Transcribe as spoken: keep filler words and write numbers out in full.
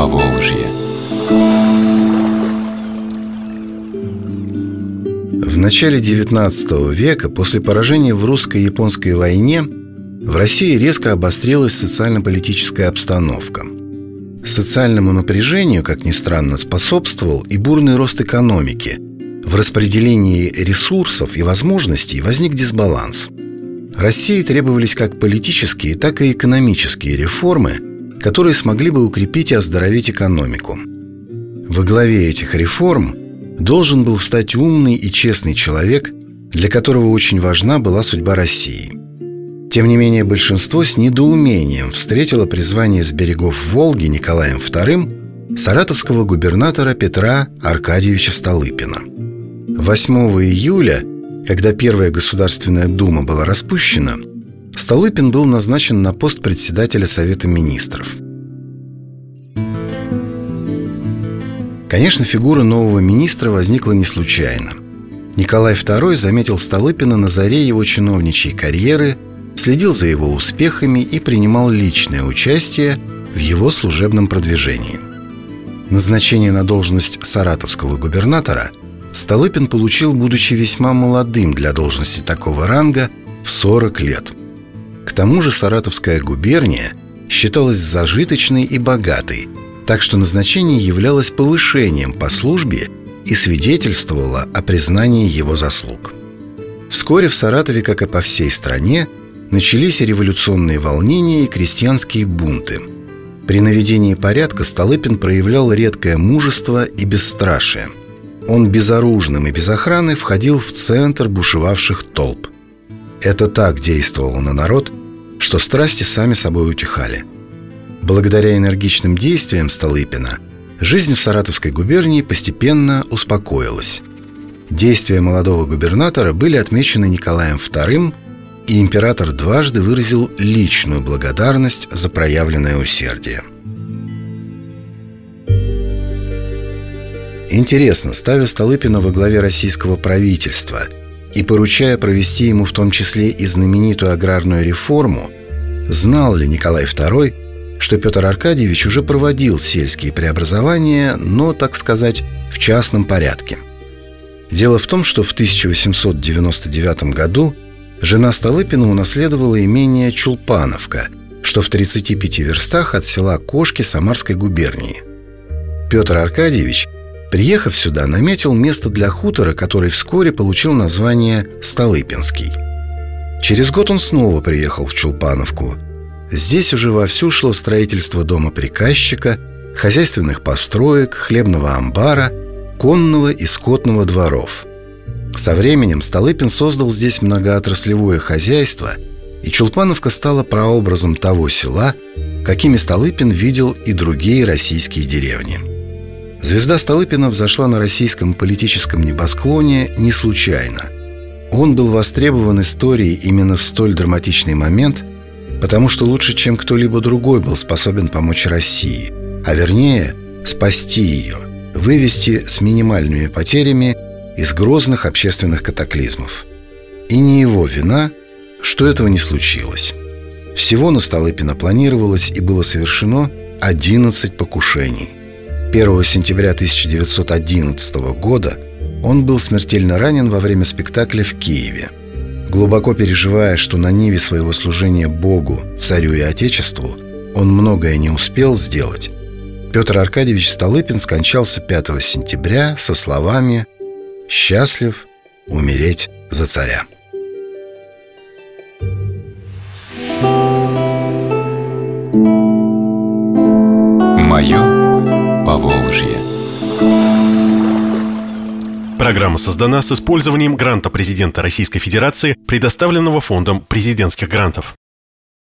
Поволжье. В начале девятнадцатого века, после поражения в русско-японской войне, в России резко обострилась социально-политическая обстановка. Социальному напряжению, как ни странно, способствовал и бурный рост экономики. В распределении ресурсов и возможностей возник дисбаланс. России требовались как политические, так и экономические реформы, которые смогли бы укрепить и оздоровить экономику. Во главе этих реформ должен был встать умный и честный человек, для которого очень важна была судьба России. Тем не менее, большинство с недоумением встретило призвание с берегов Волги Николаем вторым саратовского губернатора Петра Аркадьевича Столыпина. восьмого июля, когда Первая Государственная Дума была распущена, Столыпин был назначен на пост председателя Совета Министров. Конечно, фигура нового министра возникла не случайно. Николай второй заметил Столыпина на заре его чиновничьей карьеры, следил за его успехами и принимал личное участие в его служебном продвижении. Назначение на должность саратовского губернатора Столыпин получил, будучи весьма молодым для должности такого ранга, в сорок лет. К тому же Саратовская губерния считалась зажиточной и богатой, так что назначение являлось повышением по службе и свидетельствовало о признании его заслуг. Вскоре в Саратове, как и по всей стране, начались революционные волнения и крестьянские бунты. При наведении порядка Столыпин проявлял редкое мужество и бесстрашие. Он безоружным и без охраны входил в центр бушевавших толп. Это так действовало на народ, что страсти сами собой утихали. Благодаря энергичным действиям Столыпина жизнь в Саратовской губернии постепенно успокоилась. Действия молодого губернатора были отмечены Николаем вторым, и император дважды выразил личную благодарность за проявленное усердие. Интересно, ставя Столыпина во главе российского правительства и поручая провести ему в том числе и знаменитую аграрную реформу, знал ли Николай второй, что Петр Аркадьевич уже проводил сельские преобразования, но, так сказать, в частном порядке? Дело в том, что в тысяча восемьсот девяносто девятом году жена Столыпина унаследовала имение Чулпановка, что в тридцати пяти верстах от села Кошки Самарской губернии. Петр Аркадьевич, приехав сюда, наметил место для хутора, который вскоре получил название Столыпинский. Через год он снова приехал в Чулпановку. Здесь уже вовсю шло строительство дома приказчика, хозяйственных построек, хлебного амбара, конного и скотного дворов. Со временем Столыпин создал здесь многоотраслевое хозяйство, и Чулпановка стала прообразом того села, какими Столыпин видел и другие российские деревни. Звезда Столыпина взошла на российском политическом небосклоне не случайно. Он был востребован историей именно в столь драматичный момент, потому что лучше, чем кто-либо другой, был способен помочь России, а вернее, спасти ее, вывести с минимальными потерями из грозных общественных катаклизмов. И не его вина, что этого не случилось. Всего на Столыпина планировалось и было совершено одиннадцать покушений. первого сентября тысяча девятьсот одиннадцатого года он был смертельно ранен во время спектакля в Киеве. Глубоко переживая, что на ниве своего служения Богу, царю и Отечеству он многое не успел сделать, Петр Аркадьевич Столыпин скончался пятого сентября со словами: «Счастлив умереть за царя». Мое Поволжье. Программа создана с использованием гранта президента Российской Федерации, предоставленного Фондом президентских грантов.